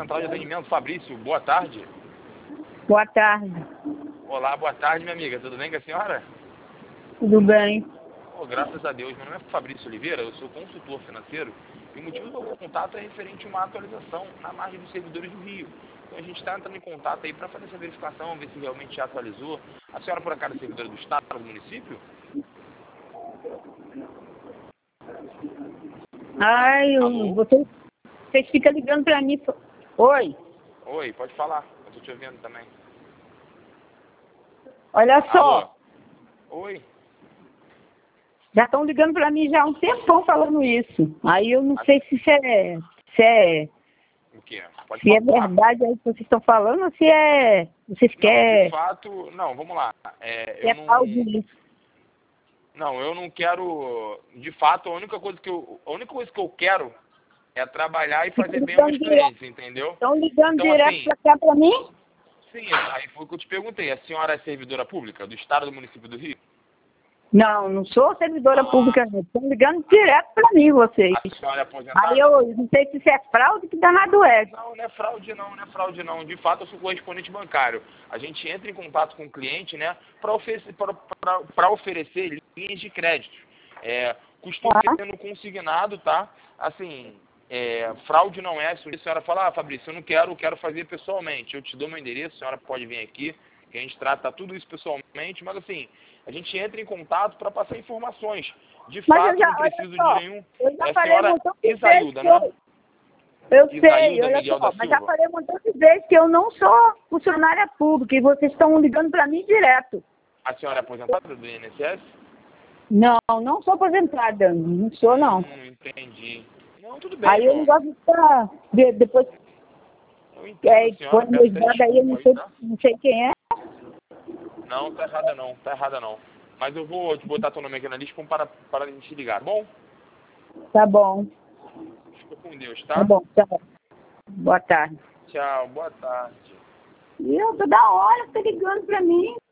Central de Atendimento, Fabrício, boa tarde. Boa tarde. Olá, boa tarde, minha amiga. Tudo bem com a senhora? Tudo bem? Oh, graças a Deus. Meu nome é Fabrício Oliveira, eu sou consultor financeiro e o motivo do meu contato é referente a uma atualização na margem dos servidores do Rio. Então a gente está entrando em contato aí para fazer essa verificação, ver se realmente já atualizou. A senhora, por acaso, é servidora do Estado, do município? Ai, Alô? vocês ficam ligando pra mim. Oi, Oi, pode falar. Eu tô te ouvindo também. olha Alô? só. Oi? Já estão ligando pra mim já há um tempão falando isso. Aí eu não sei se O quê? Pode se é falar. verdade aí que vocês estão falando ou se vocês Não, de querem. fato, não, vamos lá. Se Eu é não, fraude isso. não, eu não quero, de fato, a única coisa que eu quero é trabalhar e fazer bem aos meus clientes, entendeu? Estão ligando Então, direto assim, pra cá pra mim? sim, aí foi o que eu te perguntei. A senhora é servidora pública do Estado do município do Rio? Não, não sou servidora pública, não. Estão ligando direto pra mim, vocês. A senhora é Aí aposentada? eu não sei se isso é fraude, que danado é. Não, não é fraude não, não é fraude não. De fato, eu sou correspondente bancário. A gente entra em contato com o cliente, né, para oferecer linhas de crédito. Costuma Tá? ser no consignado, tá? Assim, fraude não é. Se a senhora fala, Fabrício, eu não quero fazer pessoalmente. Eu te dou meu endereço, a senhora pode vir aqui, que a gente trata tudo isso pessoalmente, mas assim, a gente entra em contato para passar informações. De Mas fato, eu já, não olha preciso de só, nenhum. eu já É a falei um senhora montão de vezes Isailda, que né? eu sei, Isailda olha Miguel só, da mas já Silva. falei um montão de vezes que eu não sou funcionária pública e vocês estão ligando para mim direto. A senhora é aposentada do INSS? Não, não sou aposentada, não sou não. Entendi. Não, tudo bem, Aí eu não meu. gosto de ficar, depois, Eu entendo a senhora, põe peço até meus dados aí, eu desculpa aí, tá? não sei quem é. Não, tá errada não. Mas eu vou te botar teu nome aqui na lista para a gente ligar, tá bom? Tá bom, Fica com Deus, tá tá? bom, tchau. Boa tarde. Tchau, boa tarde. E eu toda hora tá ligando para mim.